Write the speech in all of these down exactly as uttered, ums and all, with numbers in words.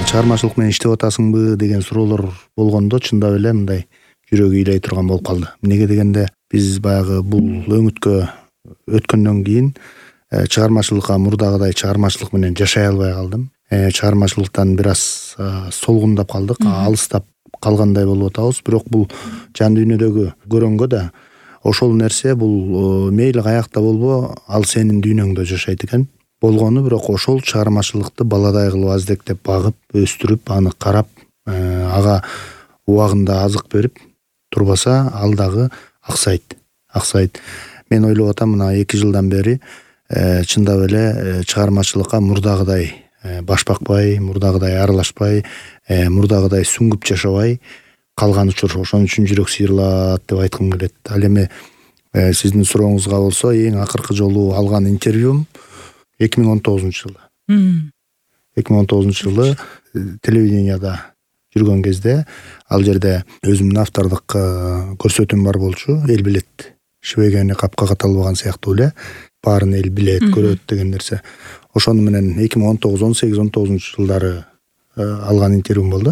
чыгармачылык менен иштеп атасыңбы деген суроолор болгондо чындап эле мындай жүрөгү ыйлай турган болуп калды. Эмнеге дегенде биз баягы бул өңүткө өткөндөн кийин чыгармачылыкка мурдагыдай чыгармачылык менен жашай албай калдым. Чыгармачылыктан бир аз солгундап калдык, алыстап калгандай болуп атабыз. Бирок бул жан дүйнөдөгү көрөнгө да ошол нерсе бул мейли каякта болбо, ал сенин дүйнөңдө жашайт экен. Болгону бирок ошол чыгармачылыкты баладай кылып аздектеп багып, өстүрүп, аны карап, ага убагында азык берип турбаса, ал дагы аксайт. Аксайт. Мен ойлоп атам, мына эки жылдан бери чындап эле чыгармачылыкка мурдагыдай баш бакпай, мурдагыдай аралашпай, мурдагыдай сүңгүп жашабай калган учур. Ошон үчүн жүрөк сыйрылат деп айткым келет. Ал эми сиздин сурооңузга болсо, эң акыркы жолу алган интервьюм эки миң он тогузунчу жылы. эки миң он тогузунчу жылы телевиденияда жүргөн кезде ал жерде өзүмдүн автордук көрсөтүүм бар болчу. Эл билет. Шибегени капкага талбаган сыяктуу эле. Баарын эл билет, көрөт деген нерсе. Ошону менен эки миң он тогуз, он сегиз, он тогузунчу жылдары алган интервьюм болду.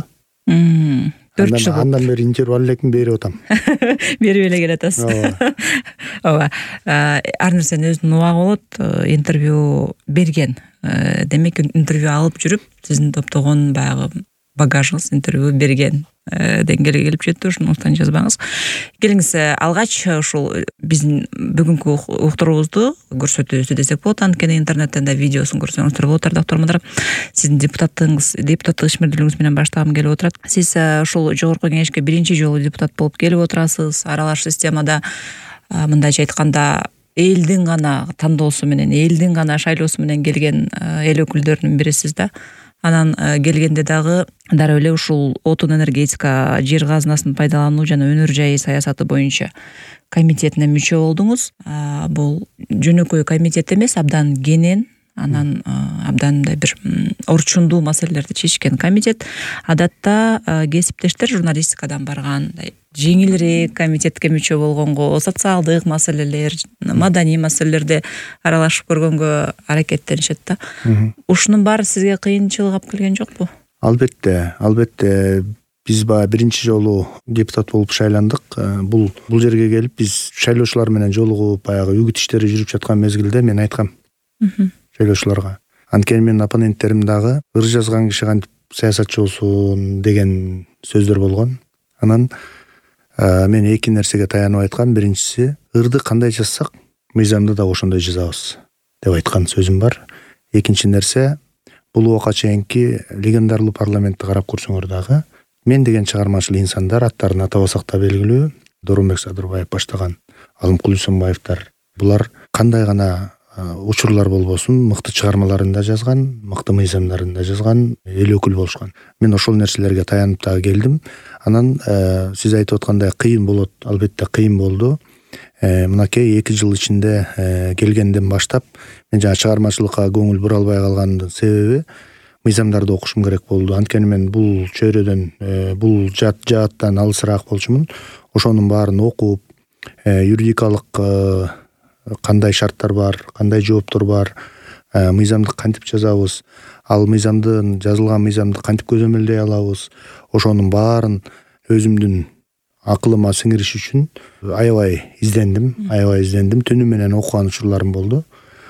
төрт жыл. Андан бери интервью ала элекмин, берип атам. Берип эле келатасыз. Ооба. Ар нерсенин өзүнүн убагы болот. Интервью берген. Демек интервью алып жүрүп, сиздин топтогон баягы багажыңыз интервью берген деңгээлге келип жетти. Ошондуктан жазбаңыз. Келиңиз, алгач ушул биздин бүгүнкү уктуруубузду көрсөтүүбүздү десек болот. Анткени интернеттен да видеосун көрсөңүздөр болот, ардактуу. Сиздин депутаттыгыңыз, депутаттык ишмердүүлүгүңүз менен баштагым келип отурат. Сиз ушул жогорку кеңешке биринчи жолу депутат болуп келип отурасыз. Аралаш системада мындайча айтканда элдин гана тандоосу менен, элдин гана шайлоосу менен келген эл өкүлдөрүнүн бирисиз да. Анан келгенде дагы дароо эле ушул отун энергетика, жер казынасын пайдалануу жана өнөр жайы саясаты боюнча комитетине мүчө болдуңуз. Бул жөнөкөй комитет эмес, абдан кенен, анан абдан бир орчундуу маселелерди чечишкен комитет. Адатта кесиптештер журналистикадан барган жеңилирээк комитетке мүчө болгонго социалдык маселелер, маданий маселелерде аралашып көргөнгө аракеттенишет да. Ушунун баары сизге кыйынчылык алып келген жокпу? Албетте, албетте. Биз баягы биринчи жолу депутат болуп шайландык. Бул бул жерге келип биз шайлоочулар менен жолугуп, баягы үгүт иштери жүрүп жаткан мезгилде мен айткам шайлоочуларга. Анткени менин оппоненттерим дагы ыр жазган киши кантип саясатчы болсун деген сөздөр болгон. Анан мен эки нерсеге таянып айткам. Биринчиси, ырды кандай жазсак, мыйзамды да ошондой жазабыз деп айткан сөзүм бар. Экинчи нерсе, бул убакка чейинки легендарлуу парламентти карап көрсөңөр дагы мен деген чыгармачыл инсандар, аттарын атабасак да белгилүү, Доронбек Садырбаев баштаган Алымкул Үсөнбаевдар, булар кандай гана учурлар болбосун, мыкты чыгармаларын да жазган, мыкты мыйзамдарын да жазган эл өкүл болушкан. Мен ошол нерселерге таянып да келдим. Анан сиз айтып аткандай кыйын болот, албетте кыйын болду. Мынакей эки жыл ичинде келгенден баштап мен жана чыгармачылыкка көңүл бура албай калгандын себеби мыйзамдарды окушум керек болду. Анткени мен бул чөйрөдөн, бул жат жааттан алысыраак болчумун. Ошонун баарын окуп, юридикалык кандай шарттар бар, кандай жооптор бар, мыйзамды кантип жазабыз, ал мыйзамдын жазылган мыйзамды кантип көзөмөлдөй алабыз, ошонун баарын өзүмдүн акылыма сиңириш үчүн аябай издендим, аябай издендим. Түнү менен окуган учурларым болду.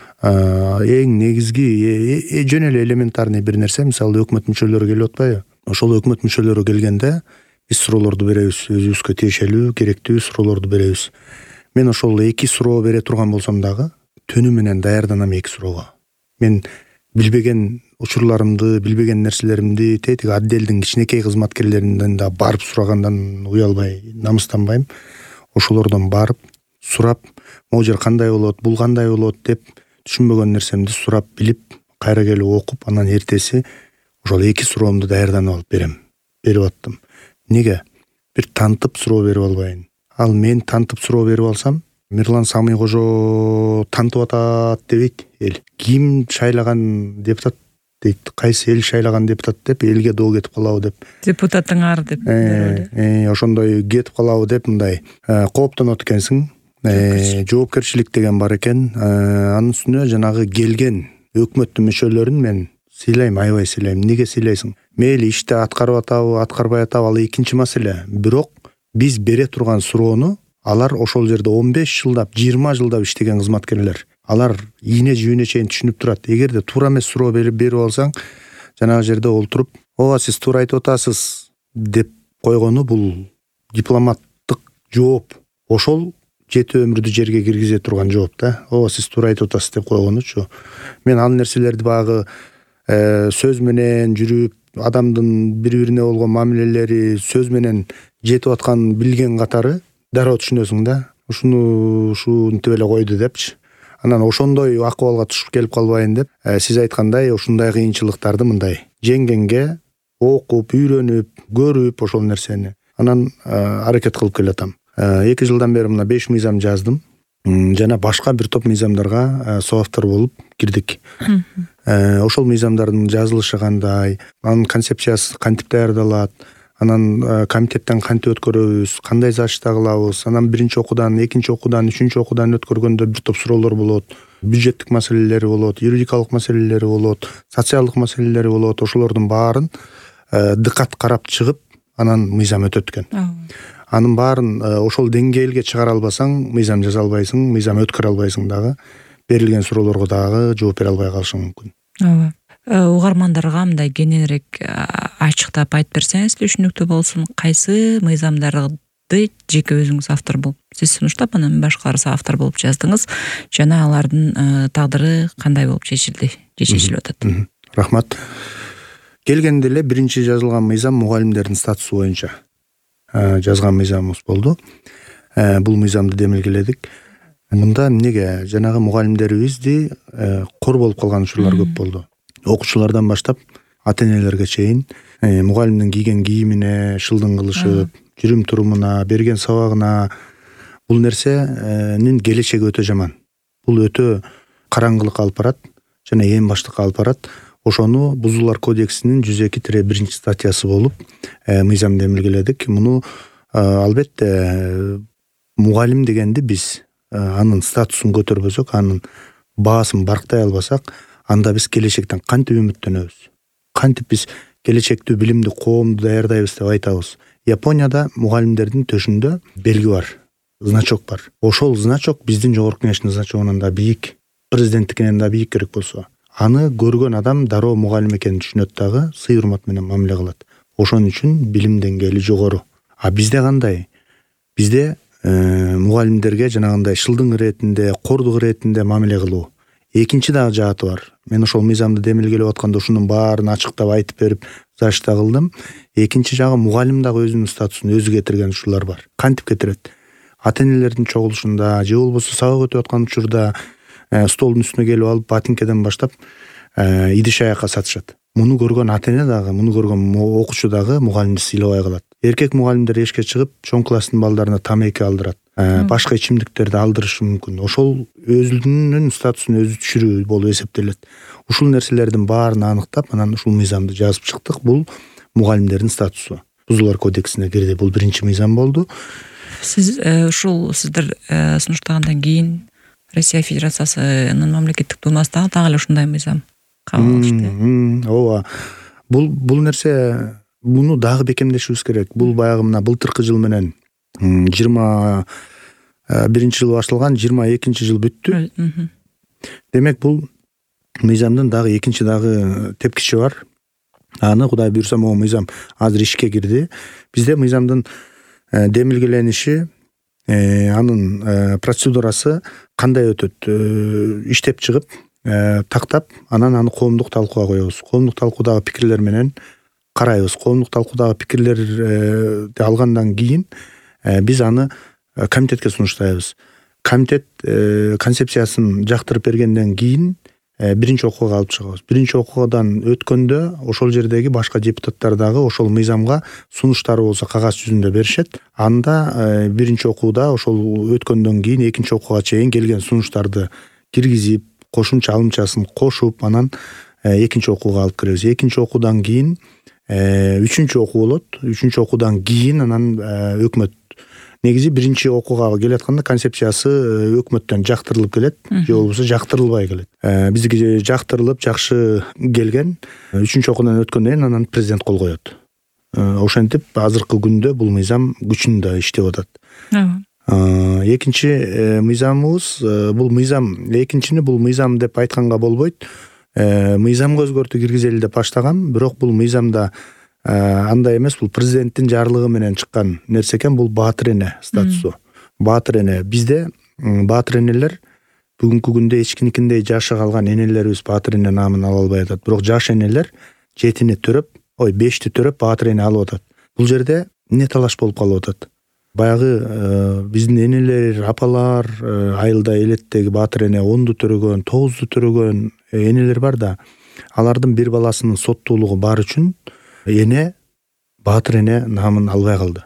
Эң негизги жөн эле элементарный бир нерсе, мисалы өкмөт мүчөлөрү келип атпайбы? Ошол өкмөт мүчөлөрү келгенде биз суроолорду беребиз, өзүбүзгө тиешелүү, керектүү суроолорду беребиз. Мен ошол эки суроо бере турган болсом дагы түнү менен даярданам эки суроого. Мен билбеген учурларымды, билбеген нерселеримди тетиги отделдин кичинекей кызматкерлеринен да барып сурагандан уялбай, намыстанбайм. Ошолордон барып, сурап, могу жер кандай болот, бул кандай болот деп түшүнбөгөн нерсемди сурап билип, кайра келип окуп, анан эртеси ошол эки суроомду даярданып алып берем. Берип аттым. Неге? Бир тантып суроо берип албайын. Ал мен тантып суроо берип алсам, Мирлан Самый кожо тантып атат дебейт эл. Ким шайлаган депутат дейт, кайсы эл шайлаган депутат деп, элге доо кетип калабы деп. Депутатыңар деп. Э, ошондой кетип калабы деп мындай кооптонот экенсиң. Жоопкерчилик деген бар экен. Анын үстүнө жанагы келген өкмөттүн мүчөлөрүн мен сыйлайм, аябай сыйлайм. Неге сыйлайсың? Мейли иште аткарып атабы, аткарбай атабы, ал экинчи маселе. Бирок биз бере турган суроону алар ошол жерде он беш жылдап, жыйырма жылдап иштеген кызматкерлер. Алар ийне жүүнө чейин түшүнүп турат. Эгерде туура эмес суроо берип берип алсаң, жанагы жерде олтуруп, "Ооба, сиз туура айтып атасыз" деп койгону бул дипломаттык жооп. Ошол жети өмүрдү жерге киргизе турган жооп да. "Ооба, сиз туура айтып атасыз" деп койгонучу. Мен ал нерселерди багы сөз менен жүрүп, адамдын бири-бирине болгон мамилелери сөз менен жетип атканын билген катары дароо түшүнөсүң да. Ушуну ушинтип эле койду депчи. Анан ошондой акыбалга түшүп келип калбайын деп, сиз айткандай ушундай кыйынчылыктарды мындай жеңгенге окуп, үйрөнүп, көрүп ошол нерсени анан аракет кылып келатам. эки жылдан бери мына беш мыйзам жаздым. Жана башка бир топ мыйзамдарга соавтор болуп кирдик. Ошол мыйзамдардын жазылышы кандай, анын концепциясы кантип даярдалат, анан комитеттен кантип өткөрөбүз, кандай зачта кылабыз, анан биринчи окуудан, экинчи окуудан, үчүнчү окуудан өткөргөндө бир топ суроолор болот, бюджеттик маселелери болот, юридикалык маселелери болот, социалдык маселелери болот. Ошолордун баарын дыкат карап чыгып, анан мыйзам өтөт экен. Анын баарын ошол деңгээлге чыгара албасаң, мыйзам жаза албайсың, мыйзам өткөрө албайсың дагы. Берилген суроолорго дагы жооп бере албай калышың мүмкүн. Ооба. Угармандарга мындай кененирээк ачыктап айтып берсеңиз түшүнүктүү болсун. Кайсы мыйзамдарды жеке өзүңүз автор болуп, сиз сунуштап анан башкалар автор болуп жаздыңыз, жана алардын тагдыры кандай болуп чечилди, же чечилип атат? Рахмат. Келгенде эле биринчи жазылган мыйзам мугалимдердин статусу боюнча жазган мыйзамыбыз болду. Бул мыйзамды демилгеледик. Мында эмнеге жанагы мугалимдерибизди кор болуп калган учурлар көп болду. Окуучулардан баштап ата-энелерге чейин мугалимдин кийген кийимине шылдың кылышып, жүрүм турумуна, берген сабагына бул нерсенин келечеги өтө жаман. Бул өтө караңгылыкка алып барат жана эң баштыкка алып барат. Ошону Бузуулар кодексинин жүз эки тире биринчи статьясы болуп мыйзам демилгеледик. Муну албетте мугалим дегенди биз анын статусун көтөрбөсөк, анын баасын барктай албасак, анда биз келечектен кантип үмүттөнөбүз? Кантип биз келечектүү билимди коомду даярдайбыз деп айтабыз? Японияда мугалимдердин төшүндө белги бар, значок бар. Ошол значок биздин жогорку кеңештин значогунан да бийик, президенттикинен да бийик керек болсо. Аны көргөн адам дароо мугалим экенин түшүнөт дагы, сый-урмат менен мамиле кылат. Ошон үчүн билим деңгээли жогору. А бизде кандай? Бизде мугалимдерге жанагындай шылдың иретинде, кордук иретинде мамиле кылуу. Экинчи дагы жааты бар. Мен ошол мыйзамды демилгелеп атканда ушунун баарын ачыктап айтып берип, зачта кылдым. Экинчи жагы мугалим дагы өзүнүн статусун өзү кетирген учурлар бар. Кантип кетирет? Ата-энелердин чогулушунда, же болбосо сабак өтүп аткан учурда столдун үстүнө келип алып, батинкеден баштап идиш аякка сатышат. Муну көргөн ата-эне дагы, муну көргөн окуучу дагы мугалимди сыйлабай калат. Эркек мугалимдер эшикке чыгып, чоң класстын балдарына тамеки алдырат, башка ичимдиктерди алдырышы мүмкүн. Ошол өзүнүн статусун өзү түшүрүү болуп эсептелет. Ушул нерселердин баарын аныктап, анан ушул мыйзамды жазып чыктык. Бул мугалимдердин статусу Бузуулар кодексине кирди. Бул биринчи мыйзам болду. Сиз ушул сиздер сунуштагандан кийин Россия Федерациясынын мамлекеттик думасында дагы эле ушундай мыйзам кабыл алышты. Ооба. Бул бул нерсе муну дагы бекемдешибиз керек. Бул баягы мына былтыркы жыл менен жыйырма биринчи жыл башталган, жыйырма экинчи жыл бүттү. Демек бул мыйзамдын дагы экинчи дагы тепкичи бар. Аны Кудай буйрса могу мыйзам азыр ишке кирди. Бизде мыйзамдын демилгелениши, анын процедурасы кандай өтөт? Иштеп чыгып, тактап, анан аны коомдук талкууга коебуз. Коомдук талкуудагы пикирлер менен карайбыз. Коомдук талкуудагы пикирлерди алгандан кийин биз аны комитетке сунуштайбыз. Комитет концепциясын жактырып бергенден кийин биринчи окууга алып чыгабыз. Биринчи окуудан өткөндө ошол жердеги башка депутаттар дагы ошол мыйзамга сунуштары болсо кагаз жүзүндө беришет. Анда биринчи окууда ошол өткөндөн кийин экинчи окууга чейин келген сунуштарды киргизип, кошумча алымчасын кошуп, анан экинчи окууга алып киребиз. Экинчи окуудан кийин үчүнчү окуу болот. Үчүнчү окуудан кийин анан өкмөт негизи биринчи окууга келатканда концепциясы өкмөттөн жактырылып келет же болбосо жактырылбай келет. Бизге жактырылып жакшы келген, үчүнчү окуудан өткөндөн кийин анан президент кол коет. Ошентип азыркы күндө бул мыйзам күчүндө иштеп атат. Экинчи мыйзамыбыз бул мыйзам, экинчини бул мыйзам деп айтканга болбойт. Мыйзамга өзгөртүү киргизели деп баштагам, бирок бул мыйзамда андай эмес, бул президенттин жарлыгы менен чыккан нерсе экен, бул баатыр эне статусу. Баатыр эне бизде баатыр энелер бүгүнкү күндө эчкинекиндей жашы калган энелерибиз баатыр эне наамын ала албай атат. Бирок жаш энелер жетини төрөп, ой бешти төрөп баатыр эне алып атат. Бул жерде эмне талаш болуп калып атат? Баягы биздин энелер, апалар айылда элеттеги баатыр эне онду төрөгөн, тогузду төрөгөн энелер бар да, алардын бир баласынын соттуулугу бар үчүн эне баатыр эне наамын албай калды.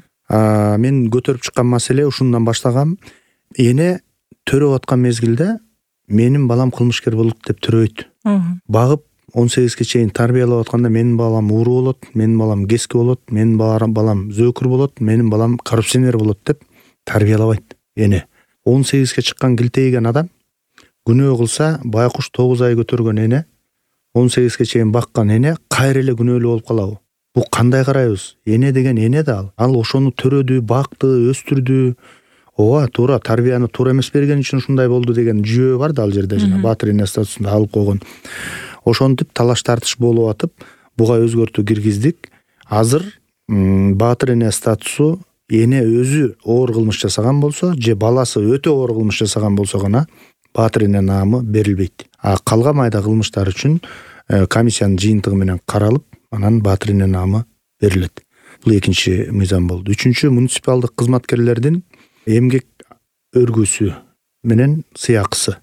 Мен көтөрүп чыккан маселе ушундан баштагам. Эне төрөп аткан мезгилде менин балам кылмышкер болот деп төрөйт. Багып он сегизге чейин тарбиялап атканда менин балам ууру болот, менин балам кески болот, менин балам зөөкүр болот, менин балам коррупционер болот деп тарбиялабайт эне. он сегизге чыккан килтейген адам күнөө кылса, байкуш тогуз ай көтөргөн эне, он сегизге чейин баккан эне кайра эле күнөөлүү болуп калабы? Бул кандай карайбыз? Эне деген эне да ал. Ал ошону төрөдү, бакты, өстүрдү. Ооба, туура, тарбияны туура эмес берген үчүн ушундай болду деген жүйө бар да ал жерде, жана баатыр эне статусунда алып койгон. Ошентип талаш тартыш болуп атып, буга өзгөртүү киргиздик. Азыр баатыр эне статусу эне өзү оор кылмыш жасаган болсо, же баласы өтө оор кылмыш жасаган болсо гана баатыр эне наамы берилбейт. А калган майда кылмыштар үчүн комиссиянын жыйынтыгы менен каралып, анан баатыр эне наамы берилет. Бул экинчи мыйзам болду. Үчүнчү, муниципалдык кызматкерлердин эмгек өргүүсү менен сыйакысы.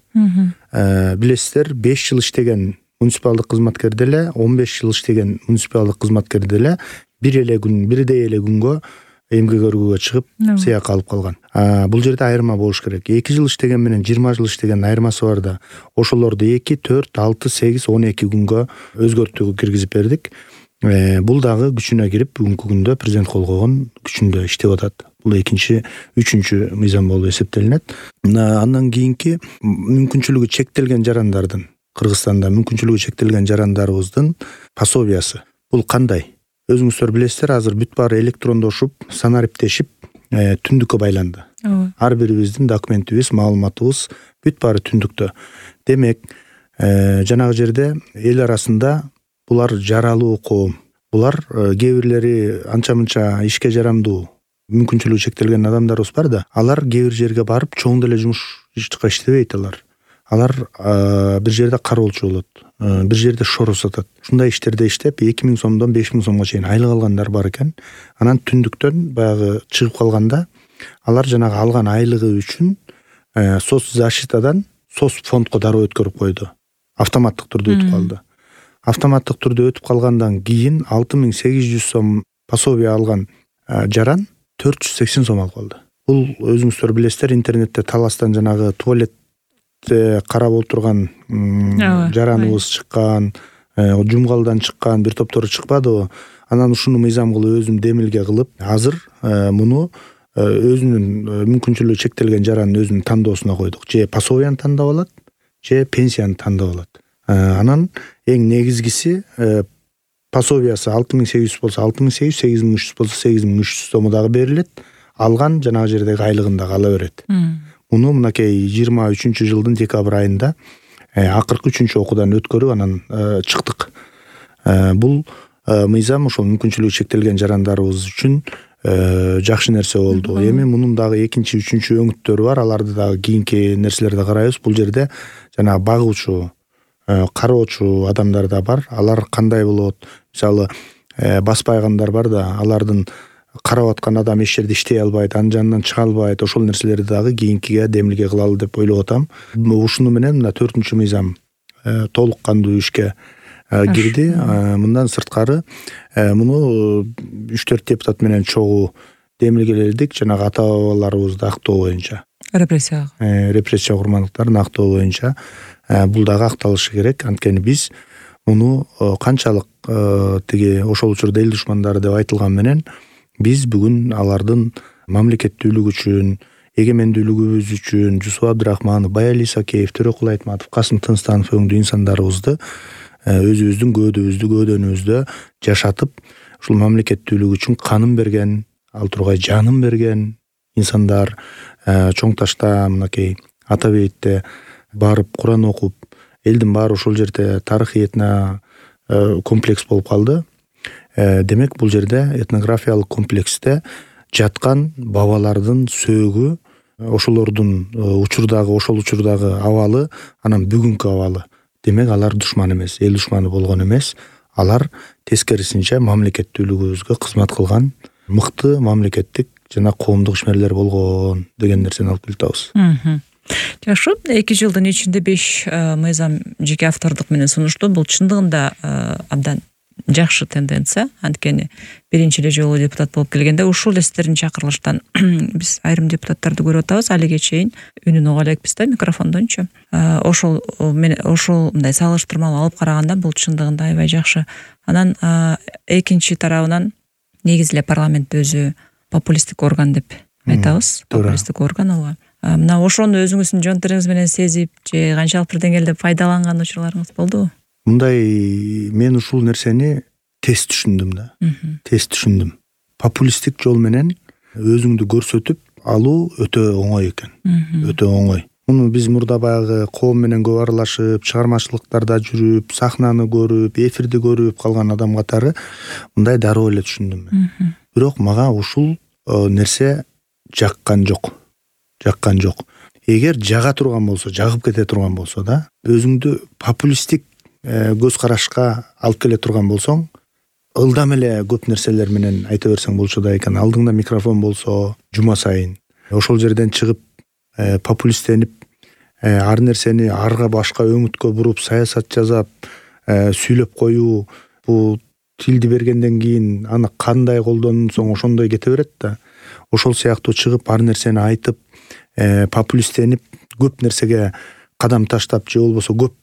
Билесиздер, беш жыл иштеген муниципалдык кызматкер деле, он беш жыл иштеген муниципалдык кызматкер деле бир эле күн, бирдей эле күнгө эмгек өргүүгө чыгып сыяк алып калган. Бул жерде айырма болуш керек. эки жыл иштеген менен жыйырма жыл иштеген айырмасы бар да. Ошолорду эки, төрт, алты, сегиз, он эки күнгө өзгөртүү киргизип бердик. Бул дагы күчүнө кирип, бүгүнкү күндө президент кол койгон күчүндө иштеп атат. Бул экинчи, үчүнчү мыйзам болуп эсептелинет. Андан кийинки мүмкүнчүлүгү чектелген жарандардын, Кыргызстанда мүмкүнчүлүгү чектелген жарандарыбыздын пособиясы. Бул кандай? Өзүңүздөр билесиздер, азыр бүт баары электрондошуп, санариптешип, түндүккө байланды. Ар бирибиздин документибиз, маалыматыбыз бүт баары түндүктө. Демек, жанагы жерде эл арасында булар жаралуу коом, булар кээ бирлери анча-мынча ишке жарамдуу, мүмкүнчүлүгү чектелген адамдарыбыз бар да, алар кээ бир жерге барып чоң деле жумуш иштебейт алар. Алар бир жерде кароолчу болот, бир жерде шору сатат. Ушундай иштерде иштеп эки миң сомдон беш миң сомго чейин айлык алгандар бар экен. Анан түндүктөн баягы чыгып калганда алар жанагы алган айлыгы үчүн соцзащитадан соцфондко дароо өткөрүп койду. Автоматтык түрдө өтүп калды. Автоматтык түрдө өтүп калгандан кийин алты миң сегиз жүз сом пособие алган жаран төрт жүз сексен сом алып калды. Бул өзүңүздөр билесиздер, интернетте таластан жанагы туалет карап отурган жараныбыз чыккан, жумгалдан чыккан бир топтору чыкпадыбы? Анан ушуну мыйзам кылып өзүм демилге кылып, азыр муну өзүнүн мүмкүнчүлүгү чектелген жарандын өзүнүн тандоосуна койдук. Же пособияны тандап алат, же пенсияны тандап алат. Анан эң негизгиси пособиясы алты миң сегиз жүз болсо алты миң сегиз жүз, сегиз миң үч жүз болсо сегиз миң үч жүз сому дагы берилет. Алган жанагы жердеги айлыгын дагы ала берет. Муну мынакей жыйырма үчүнчү жылдын декабрь айында акыркы үчүнчү окуудан өткөрүп анан чыктык. Бул мыйзам ошол мүмкүнчүлүгү чектелген жарандарыбыз үчүн жакшы нерсе болду. Эми мунун дагы экинчи, үчүнчү өңүттөрү бар. Аларды дагы кийинки нерселерди карайбыз. Бул жерде жанагы багуучу, кароочу адамдар да бар. Алар кандай болот? Мисалы, баспайгандар бар да, алардын карап аткан адам эч жерде иштей албайт, анын жанынан чыга албайт. Ошол нерселерди дагы кийинкиге демилге кылалы деп ойлоп атам. Ушуну менен мына төртүнчү мыйзам толук кандуу ишке кирди. Мындан сырткары муну үч төрт депутат менен чогуу демилгеледик, жанагы ата бабаларыбызды актоо боюнча. Репрессия. Репрессия курмандыктарын актоо боюнча бул дагы акталышы керек. Анткени биз муну канчалык тиги ошол учурда эл душмандары деп айтылган менен биз бүгүн алардын мамлекеттүүлүк үчүн, эгемендүүлүгүбүз үчүн Жусуп Абдрахманов, Баяли Исакеев, Төрөкул Айтматов, Касым Тынстанов өңдүү инсандарыбызды өзүбүздүн көөдүбүздү, көөдөнүбүздө жашатып, ушул мамлекеттүүлүк үчүн канын берген, ал тургай жанын берген инсандар. Чоң Ташта мынакей Ата бейитте барып Куран окуп, элдин баары ошол жерде тарыхый этно комплекс болуп калды. Демек бул жерде этнографиялык комплексте жаткан бабалардын сөөгү, ошолордун учурдагы ошол учурдагы абалы, анан бүгүнкү абалы. Демек алар душман эмес, эл душманы болгон эмес. Алар тескерисинче мамлекеттүүлүгүбүзгө кызмат кылган мыкты мамлекеттик жана коомдук ишмерлер болгон деген нерсени алып келип атабыз. Жакшы, эки жылдын ичинде беш мыйзам жеке автордук менен сунушту. Бул чындыгында абдан жакшы тенденция. Анткени биринчи эле жолу депутат болуп келгенде ушул эстерин чакырылыштан биз айрым депутаттарды көрүп атабыз. Алиге чейин үнүн уга элекпиз да микрофондончу. Ошол мен ошол мындай салыштырмалуу алып караганда бул чындыгында аябай жакшы. Анан экинчи тарабынан негизи эле парламент өзү популисттик орган деп айтабыз. Популисттик орган ооба. Мына ошону өзүңүздүн жон териңиз менен сезип же канчалык бир деңгээлде пайдаланган учурларыңыз болдубу? Мындай, мен ушул нерсени тез түшүндүм да. Тез түшүндүм. Популисттик жол менен өзүңдү көрсөтүп алуу өтө оңой экен. Өтө оңой. Муну биз мурда баягы коом менен көп аралашып, чыгармачылыктарда жүрүп, сахнаны көрүп, эфирди көрүп калган адам катары мындай дароо эле түшүндүм мен. Бирок мага ушул нерсе жаккан жок. Жаккан жок. Эгер жага турган болсо, жагып кете турган болсо да, өзүңдү популисттик көз карашка алып келе турган болсоң, ылдам эле көп нерселер менен айта берсең болчу да экен. Алдыңда микрофон болсо, жума сайын ошол жерден чыгып популисттенип, ар нерсени арга башка өңүткө буруп, саясат жасап, сүйлөп коюу, бул тилди бергенден кийин аны кандай колдонсоң ошондой кете берет да. Ошол сыяктуу чыгып ар нерсени айтып, популисттенип, көп нерсеге кадам таштап же болбосо көп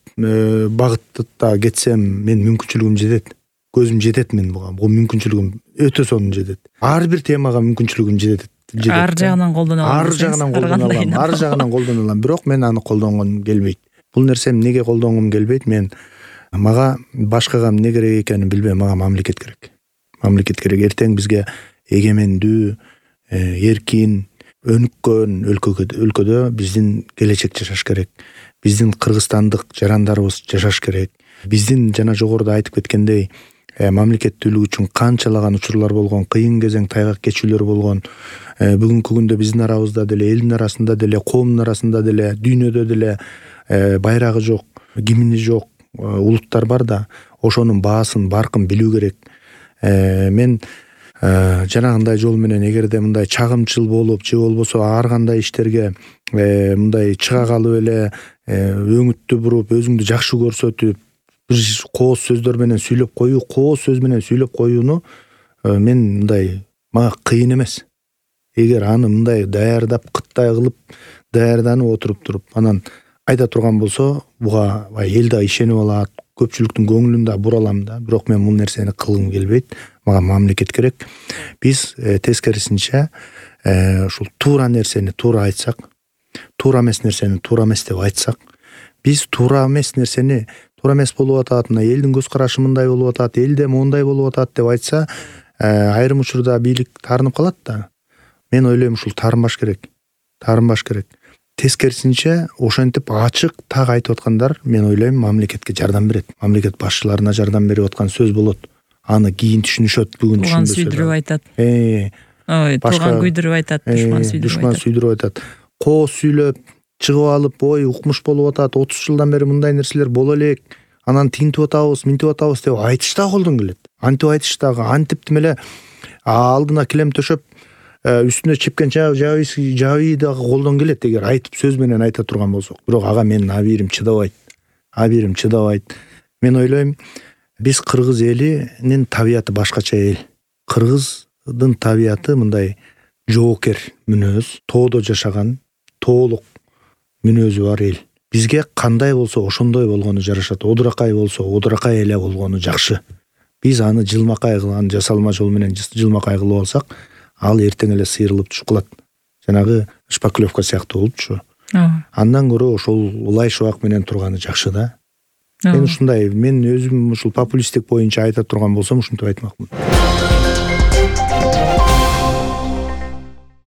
багытта кетсем, мен мүмкүнчүлүгүм жетет. Көзүм жетет мен буга. Бул мүмкүнчүлүгүм өтө сонун жетет. Ар бир темага мүмкүнчүлүгүм жетет. Ар жагынан колдоно алам. Ар жагынан колдоно алам. Ар жагынан колдоно алам. Бирок мен аны колдонгом келбейт. Бул нерсени эмнеге колдонгом келбейт? Мен мага башкага эмне керек экенин билбейм. Мага мамлекет керек. Мамлекет керек. Эртең бизге эгемендүү, эркин, өнүккөн өлкөдө биздин келечек жашаш керек. Биздин кыргызстандык жарандарыбыз жашаш керек. Биздин жана жогоруда айтып кеткендей, мамлекеттүүлүк үчүн канчалаган учурлар болгон, кыйын кезең, тайгак кечүүлөр болгон. Бүгүнкү күндө биздин арабызда деле, элдин арасында деле, коомдун арасында деле, дүйнөдө деле байрагы жок, гимни жок улуттар бар да, ошонун баасын, баркын билүү керек. Мен жанагындай жол менен эгерде мындай чагымчыл болуп, же болбосо ар кандай иштерге мындай чыга калып эле өңүттү буруп, өзүңдү жакшы көрсөтүп, бир кооз сөздөр менен сүйлөп коюу, кооз сөз менен сүйлөп коюуну мен мындай мага кыйын эмес. Эгер аны мындай даярдап, кыттай кылып, даярданып отуруп туруп, анан айта турган болсо, буга эл да ишенип алат, көпчүлүктүн көңүлүн да бура алам да. Бирок мен бул нерсени кылгым келбейт. Мага мамлекет керек. Биз тескерисинче ушул туура нерсени туура айтсак, туура эмес нерсени туура эмес деп айтсак, биз туура эмес нерсени туура эмес болуп атат, мына элдин көз карашы мындай болуп атат, элде моундай болуп атат деп айтса, айрым учурда бийлик таарынып калат да. Мен ойлойм, ушул таарынбаш керек. Таарынбаш керек. Тескерисинче ошентип ачык так айтып аткандар, мен ойлойм, мамлекетке жардам берет. Мамлекет башчыларына жардам берип аткан сөз болот. Аны кийин түшүнүшөт, бүгүн түшүнбөсө. Тууган сүйдүрүп айтат. Э, ой, тууган күйдүрүп айтат, душман сүйдүрүп айтат. Душман сүйдүрүп айтат. Кооз сүйлөп, чыгып алып, ой, укмуш болуп атат, отуз жылдан бери мындай нерселер боло элек, анан тинтип атабыз, минтип атабыз деп айтыш да колдон келет. Антип айтыш дагы, антип тим эле алдына килем төшөп, үстүнө чепкен жабый дагы колдон келет, эгер айтып сөз менен айта турган болсок. Бирок ага менин абийирим чыдабайт. Абийирим чыдабайт. Мен ойлойм, биз кыргыз элинин табияты башкача эл. Кыргыздын табияты мындай жоокер мүнөз, тоодо жашаган, тоолук мүнөзү бар эл. Бизге кандай болсо ошондой болгону жарашат. Одуракай болсо одуракай эле болгону жакшы. Биз аны жылмакай кылган, жасалма жол менен жылмакай кылып алсак, ал эртең эле сыйрылып түшүп калат. Жанагы шпаклевка сыяктуу болупчу. ооба. Андан көрө ошол улай шубак менен турганы жакшы да. Мен ушундай, мен өзүм ушул популисттик боюнча айта турган болсом ушинтип айтмакмын.